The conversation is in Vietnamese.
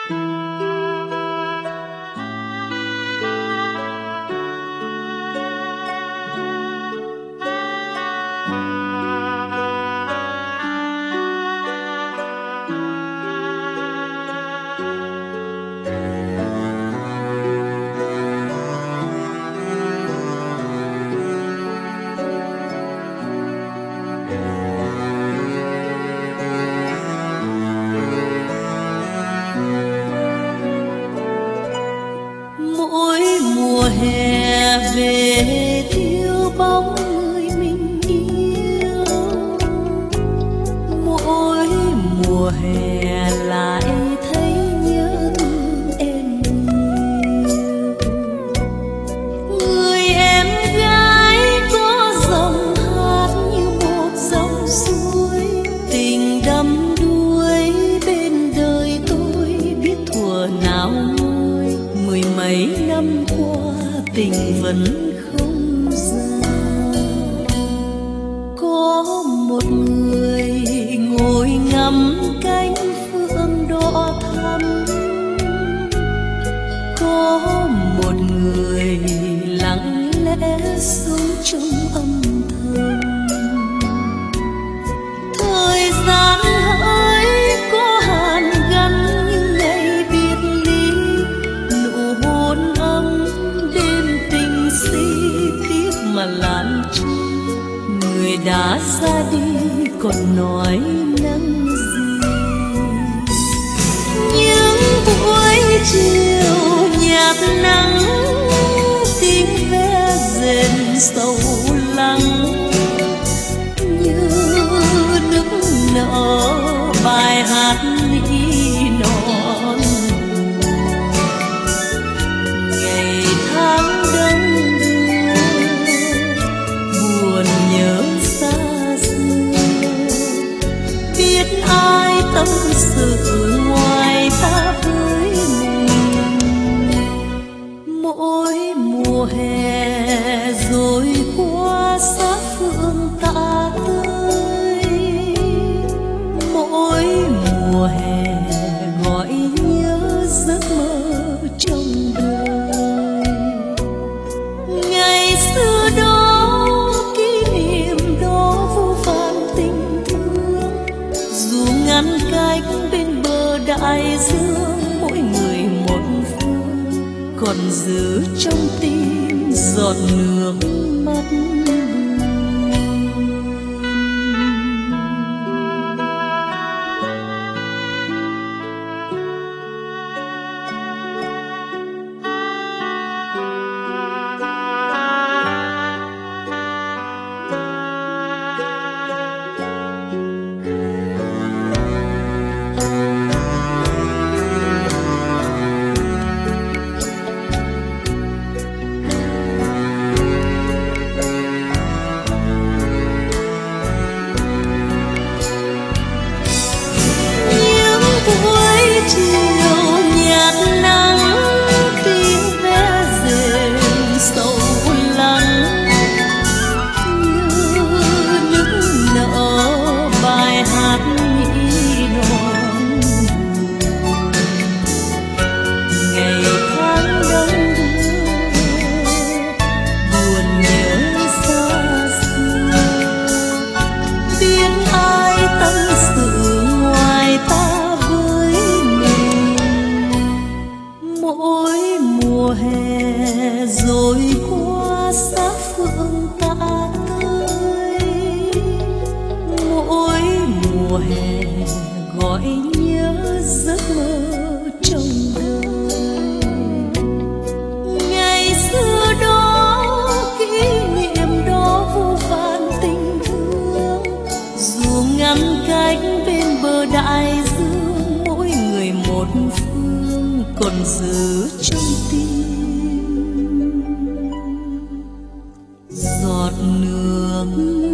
về thiếu bóng người mình yêu, mỗi mùa hè lại thấy nhớ thương em nhiều. Người em gái có giọng hát như một dòng suối, tình đắm đuối bên đời tôi biết thuở nào nguôi. Mười mấy năm qua tình vẫn không ra. Có một người ngồi ngắm cánh phượng đỏ thắm, có một người lặng lẽ sống trong âm thầm. Thời gian hỡi có hàn gắn những ngày biệt ly, nụ hôn ấm đêm tình si tiếc mà lan trôi. Người đã ra đi còn nói năng gì. Những buổi chiều nhạt nắng tiếng ve rền sâu lắng, như nức nở bài hát nỉ non. Ngày tháng đông đưa buồn nhớ xa xưa, biết ai tâm sự ngoài ta với mình. Mỗi mùa hè rồi qua xa phương tạ tơi, mỗi mùa hè gọi nhớ giấc mơ trong đời. Ngày xưa đó kỷ niệm đó vô vàn tình thương, dù ngăn cách bên bờ đại dương, mỗi người một phương còn giữ trong tim giọt nước mắt. Chiều nhạt nắng tiếng ve rền sâu lắng, như nức nở bài hát nỉ non. Ngày tháng đông đưa buồn nhớ xa xưa, biết ai tâm sự ngoài ta. Mỗi mùa hè rồi qua xa phương tạ tơi, mỗi mùa hè gọi nhớ giấc mơ trong đời. Ngày xưa đó kỷ niệm đó vô vàn tình thương, dù ngăn cách bên bờ đại dương, mỗi người một phương còn giữ trong tim giọt nước